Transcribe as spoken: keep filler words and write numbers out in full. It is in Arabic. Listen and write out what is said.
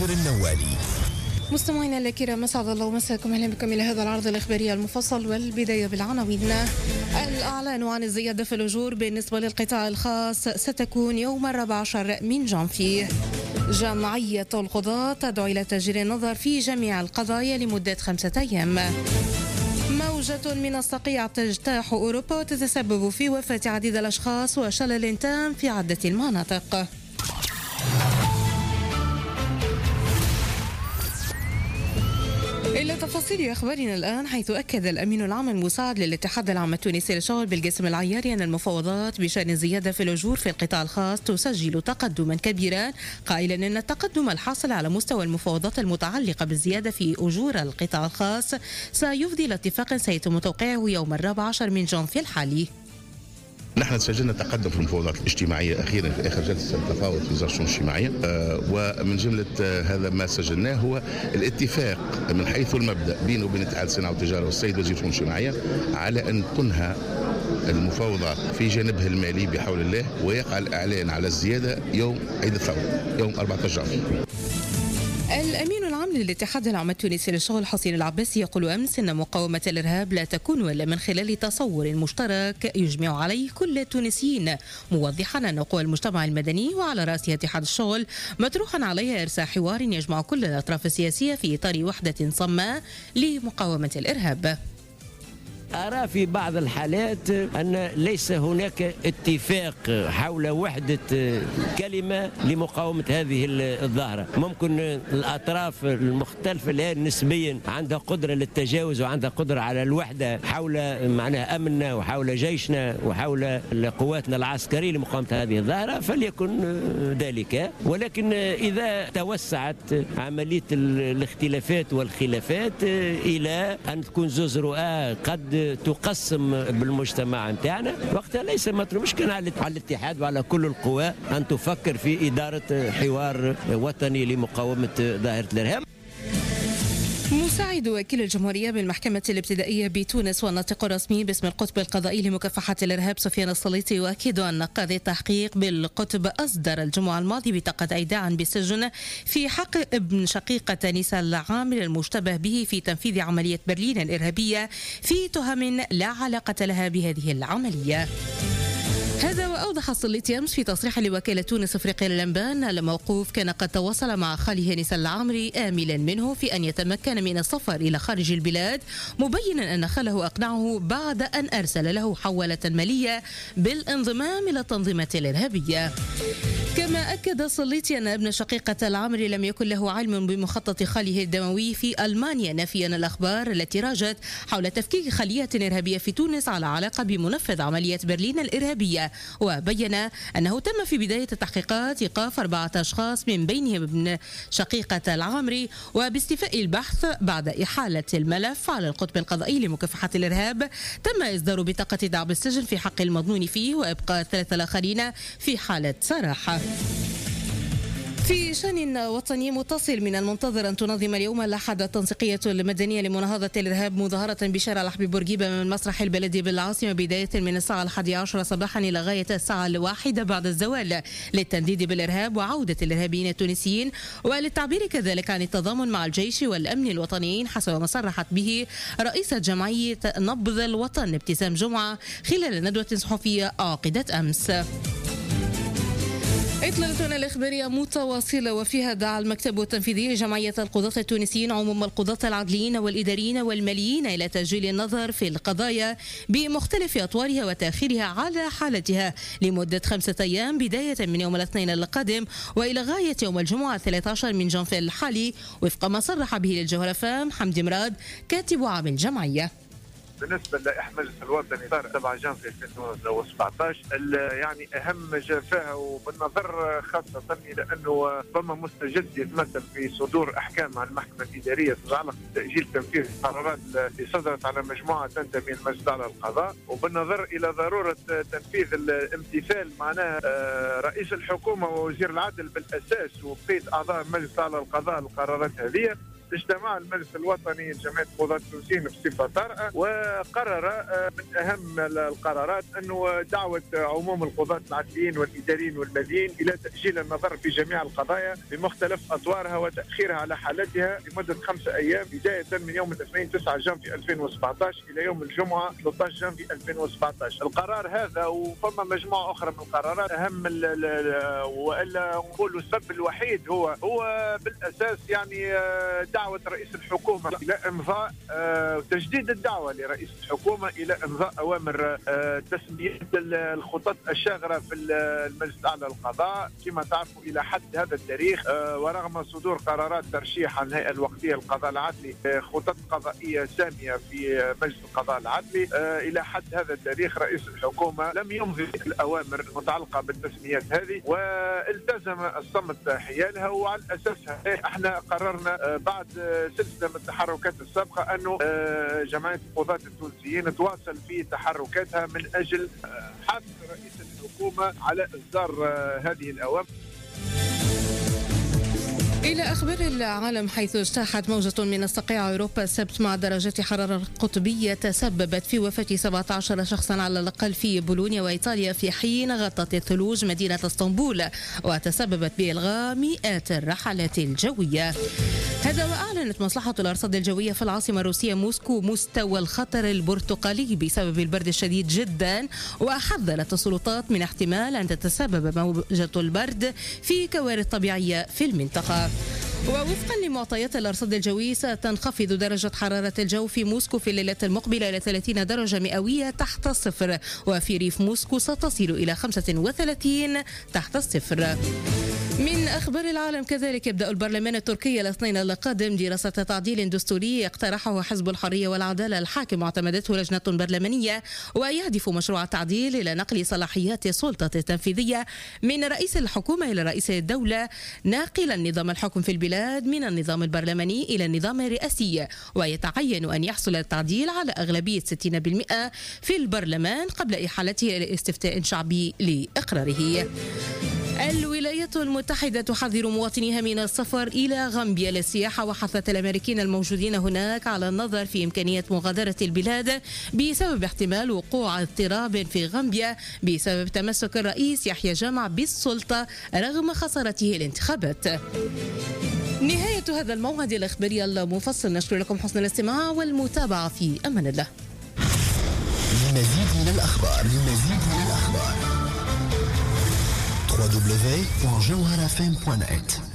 ماجر النوالي. مستمعينا الكرام، مسعد الله مساكم، اهلا بكم الى هذا العرض الاخباري المفصل، والبدايه بالعناوين. الاعلان عن الزياده في الاجور بالنسبه للقطاع الخاص ستكون يوم الرابع عشر من جانفي. جمعيه القضاة تدعو الى تأجيل النظر في جميع القضايا لمده خمسه ايام. موجة من الصقيع تجتاح أوروبا وتتسبب في وفاة عديد الأشخاص وشلل تام في عدة المناطق. إلى تفاصيل أخبارنا الآن، حيث أكد الأمين العام المساعد للاتحاد العام التونسي للشغل بالقاسم العياري أن المفاوضات بشأن الزيادة في الأجور في القطاع الخاص تسجل تقدما كبيرا، قائلا أن التقدم الحاصل على مستوى المفاوضات المتعلقة بالزيادة في أجور القطاع الخاص سيفضي إلى اتفاق سيتم توقيعه يوم الرابع عشر من جانفي الحالي. نحن سجلنا تقدم في المفاوضات الاجتماعية أخيرا في آخر جلسة تفاوض في وزارة الشؤون الاجتماعية، آه ومن جملة آه هذا ما سجلناه هو الاتفاق من حيث المبدأ بينه وبين اتحاد الصناعة والتجارة والسيد وزير الشؤون الاجتماعية على أن تنهى المفاوضات في جانبها المالي بحول الله، ويقع الإعلان على الزيادة يوم عيد الثورة يوم أربعة عشر جانفي. الأمين العام للاتحاد العام التونسي للشغل حسين العباسي يقول أمس أن مقاومة الإرهاب لا تكون إلا من خلال تصور مشترك يجمع عليه كل التونسيين، موضحا أن قوى المجتمع المدني وعلى رأسها اتحاد الشغل مطروحا عليها إرساء حوار يجمع كل الأطراف السياسية في إطار وحدة صماء لمقاومة الإرهاب. أرى في بعض الحالات أن ليس هناك اتفاق حول وحدة كلمة لمقاومة هذه الظاهرة. ممكن الأطراف المختلفة الآن نسبيا عندها قدرة للتجاوز وعندها قدرة على الوحدة حول معناها أمننا وحول جيشنا وحول قواتنا العسكرية لمقاومة هذه الظاهرة، فليكن ذلك. ولكن إذا توسعت عملية الاختلافات والخلافات إلى أن تكون زوز رؤى قد تقسم بالمجتمع نتاعنا، وقتها ليس مطلوب مشكلة على الاتحاد وعلى كل القوى أن تفكر في إدارة حوار وطني لمقاومة ظاهرة الإرهاب. مساعد وكيل الجمهورية بالمحكمة الابتدائية بتونس والناطق الرسمي باسم القطب القضائي لمكافحة الإرهاب سفيان السليطي يؤكد أن قاضي التحقيق بالقطب أصدر الجمعة الماضي بطاقة إيداع بالسجن في حق ابن شقيقة نساء العامل المشتبه به في تنفيذ عملية برلين الإرهابية في تهم لا علاقة لها بهذه العملية. هذا وأوضح السليطي أمس في تصريح لوكالة تونس أفريقيا للأنباء أن الموقوف كان قد تواصل مع خاله نساء العامري آملا منه في أن يتمكن من السفر إلى خارج البلاد، مبينا أن خاله أقنعه بعد أن أرسل له حوالة مالية بالانضمام إلى التنظيمات الإرهابية. كما أكد السليطي أن ابن شقيقة العامري لم يكن له علم بمخطط خاله الدموي في ألمانيا، نافيا الأخبار التي راجت حول تفكيك خليات إرهابية في تونس على علاقة بمنفذ عملية برلين الإرهابية. وبين أنه تم في بداية التحقيقات إيقاف أربعة أشخاص من بينهم ابن شقيقة العامري، وباستيفاء البحث بعد إحالة الملف على القطب القضائي لمكافحة الإرهاب تم إصدار بطاقة دعم السجن في حق المظنون فيه، وإبقاء الثلاثة الآخرين في حالة سراحة. في شأن وطني متصل، من المنتظر أن تنظم اليوم الأحد التنسيقية المدنية لمناهضة الإرهاب مظاهرة بشارع الحبيب بورقيبة من المسرح البلدي بالعاصمة بداية من الساعة الحادية عشرة صباحا إلى غاية الساعة الواحدة بعد الزوال، للتنديد بالإرهاب وعودة الإرهابيين التونسيين، وللتعبير كذلك عن التضامن مع الجيش والأمن الوطنيين، حسب ما صرحت به رئيسة جمعية نبض الوطن ابتسام جمعة خلال ندوة صحفية عقدت أمس. إطلالتنا الإخبارية متواصلة، وفيها دعا المكتب التنفيذي لجمعية القضاة التونسيين عموم القضاة العدليين والإداريين والماليين إلى تأجيل النظر في القضايا بمختلف أطوارها وتأخيرها على حالتها لمدة خمسة أيام بداية من يوم الاثنين القادم وإلى غاية يوم الجمعة الثالث عشر من جانفي الحالي، وفق ما صرح به للجوهرة فام حمدي مراد كاتب عام الجمعية. بالنسبه للائحه المجلس الوطني صار سبعة جانفي ألفين وسبعطاش، يعني اهم جافاها وبالنظر خاصه الى انه فما مستجد يتمثل في صدور احكام عن المحكمه الاداريه تتعلق بتاجيل تنفيذ القرارات التي صدرت على مجموعه تنتمي لمجلس الاعلى للقضاء، وبالنظر الى ضروره تنفيذ الامتثال معناها رئيس الحكومه ووزير العدل بالاساس وبقيه اعضاء مجلس الاعلى للقضاء القرارات هذه. اجتمع المجلس الوطني لجمعية القضاة التونسيين بصفة طارئة، وقرر من أهم القرارات أنه دعوة عموم القضاة العدليين والإداريين والماليين إلى تأجيل النظر في جميع القضايا بمختلف أطوارها وتأخيرها على حالتها لمدة خمسة أيام بداية من يوم الاثنين تسعة جانفي ألفين وسبعة عشر إلى يوم الجمعة ثلاثة عشر جانفي ألفين وسبعة عشر. القرار هذا وفما مجموعة أخرى من القرارات أهم وإلا نقول السبب الوحيد هو هو بالأساس يعني دعوة رئيس الحكومة إلى إمضاء تجديد الدعوة لرئيس الحكومة إلى إمضاء أوامر تسمية الخطط الشاغرة في المجلس الأعلى للقضاء كما تعرفوا إلى حد هذا التاريخ، ورغم صدور قرارات ترشيح عن الهيئة الوقتية للقضاء العدلي خطط قضائية سامية في مجلس القضاء العدلي، إلى حد هذا التاريخ رئيس الحكومة لم يمضي الأوامر المتعلقة بالتسميات هذه والتزم الصمت حيالها. وعلى أساسها احنا قررنا بعد سلسلة من التحركات السابقة أنه جمعية القضاة التونسيين تواصل في تحركاتها من أجل حث رئيس الحكومة على إصدار هذه الأوامر. إلى أخبار العالم، حيث اجتاحت موجة من الصقيع أوروبا السبت مع درجات حرارة قطبية تسببت في وفاة سبعة عشر شخصا على الأقل في بولونيا وإيطاليا، في حين غطت الثلوج مدينة اسطنبول وتسببت بإلغاء مئات الرحلات الجوية. هذا وأعلنت مصلحة الأرصاد الجوية في العاصمة الروسية موسكو مستوى الخطر البرتقالي بسبب البرد الشديد جدا، وحذرت السلطات من احتمال أن تتسبب موجة البرد في كوارث طبيعية في المنطقة. ووفقا لمعطيات الأرصاد الجوي ستنخفض درجة حرارة الجو في موسكو في الليلة المقبلة إلى ثلاثين درجة مئوية تحت الصفر، وفي ريف موسكو ستصل إلى خمسة وثلاثين تحت الصفر. من أخبار العالم كذلك، يبدأ البرلمان التركي الاثنين القادم دراسة تعديل دستوري اقترحه حزب الحرية والعدالة الحاكم واعتمدته لجنة برلمانية، ويهدف مشروع التعديل إلى نقل صلاحيات السلطة التنفيذية من رئيس الحكومة إلى رئيس الدولة، ناقلا نظام الحكم في البلاد من النظام البرلماني إلى النظام الرئاسي، ويتعين أن يحصل التعديل على أغلبية ستين بالمئة في البرلمان قبل إحالته إلى استفتاء شعبي لإقراره. الولايات المتحدة تحذر مواطنيها من السفر إلى غامبيا للسياحة، وحثت الأمريكيين الموجودين هناك على النظر في إمكانية مغادرة البلاد بسبب احتمال وقوع اضطراب في غامبيا بسبب تمسك الرئيس يحيى جامع بالسلطة رغم خسارته الانتخابات. نهاية هذا الموعد الإخباري المفصل، نشكر لكم حسن الاستماع والمتابعة في أمان الله. لمزيد من الأخبار لمزيد من الأخبار دبليو دبليو دبليو دوت جوهرة إف إم دوت نت.